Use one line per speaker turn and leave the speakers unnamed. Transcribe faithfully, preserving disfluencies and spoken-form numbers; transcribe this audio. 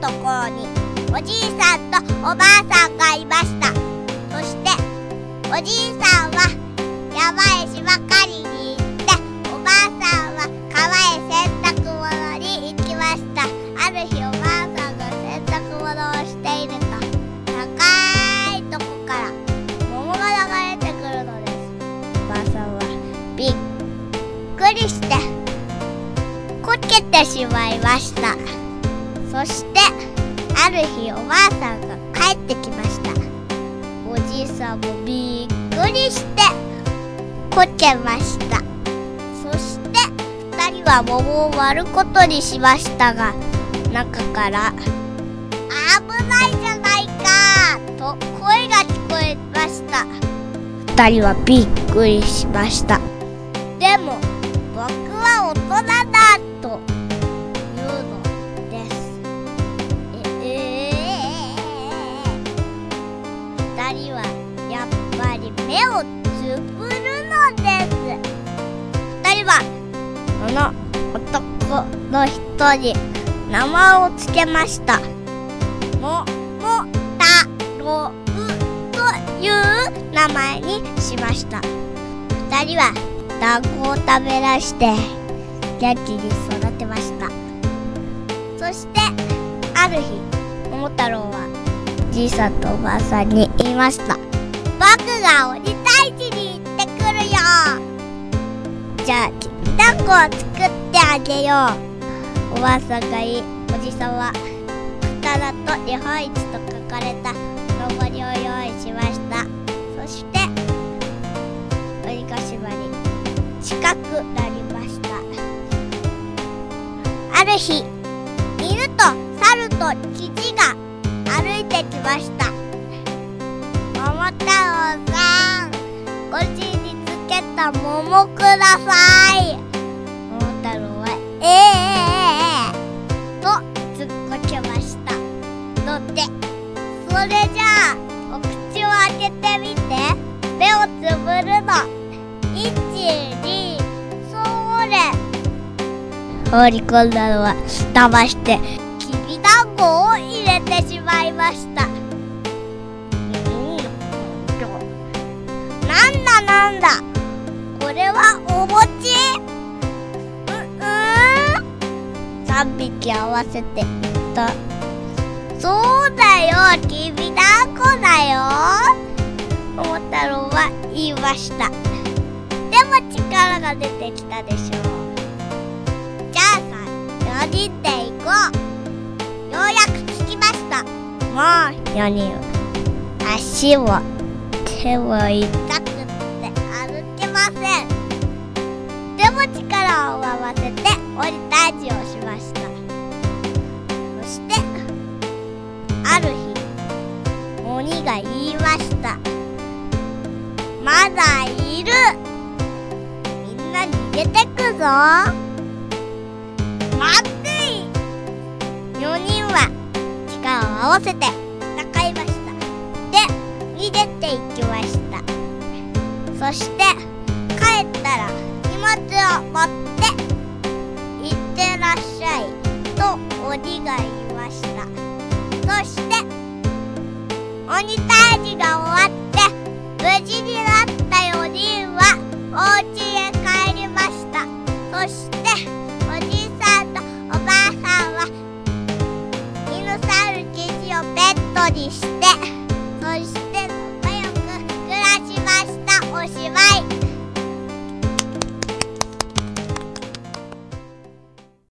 ところにおじいさんとおばあさんがいました。そしておじいさんは山へ芝刈りに行って、おばあさんは川へ洗濯物に行きました。ある日おばあさんが洗濯物をしていると、高いとこから桃が流れてくるのです。おばあさんはびっくりしてこけてしまいました。そしてある日おばあさんが帰ってきました。おじいさんもびっくりしてこけました。そしてふたりは桃を割ることにしましたが、中から危ないじゃないかと声が聞こえました。ふたりはびっくりしました。でも僕は大人だと言うのです。ええー、ふたりはやっぱり目をつぶるのです。ふたりはその男の人に名前をつけました。ももたろうという名前にしました。ふたりは団子を食べらして元気に育てました。そしてある日桃太郎はおじいさんとおばあさんに言いました。僕が鬼退治に行ってくるよ。じゃあきびだんごを作ってあげよう。おばあさんが言い、おじさんはくたらと日本一と書かれたのぼりを用意しました。そして鬼ヶ島に近くなりました。ある日、犬と猿とキジが歩いてきました。桃太郎さん、おじにつけた桃ください。桃太郎はええー、と突っこけましたので、それじゃあお口を開けてみて。目をつぶるの。いち、に、それ。放り込んだのは騙してきびだんごを入れてしまいました。なんだなんだ、これはお餅。うんうんさんびき合わせて言った。そうだよ、きびだんごだよ。桃太郎は言いました。でも力が出てきたでしょう。じゃあさ、よにんで行こう。ようやく着きました。もうよにんは足も手も痛くて歩けません。でも力を合わせて鬼退治をしました。そしてある日、鬼が言いました。まだいる。みんな逃げてくぞ。待ってい。よにんは力を合わせて戦いました。で、逃げていきました。そして帰ったら荷物を持って行ってらっしゃいと鬼が言いました。そして鬼退治が終わって無事になったよにんはお家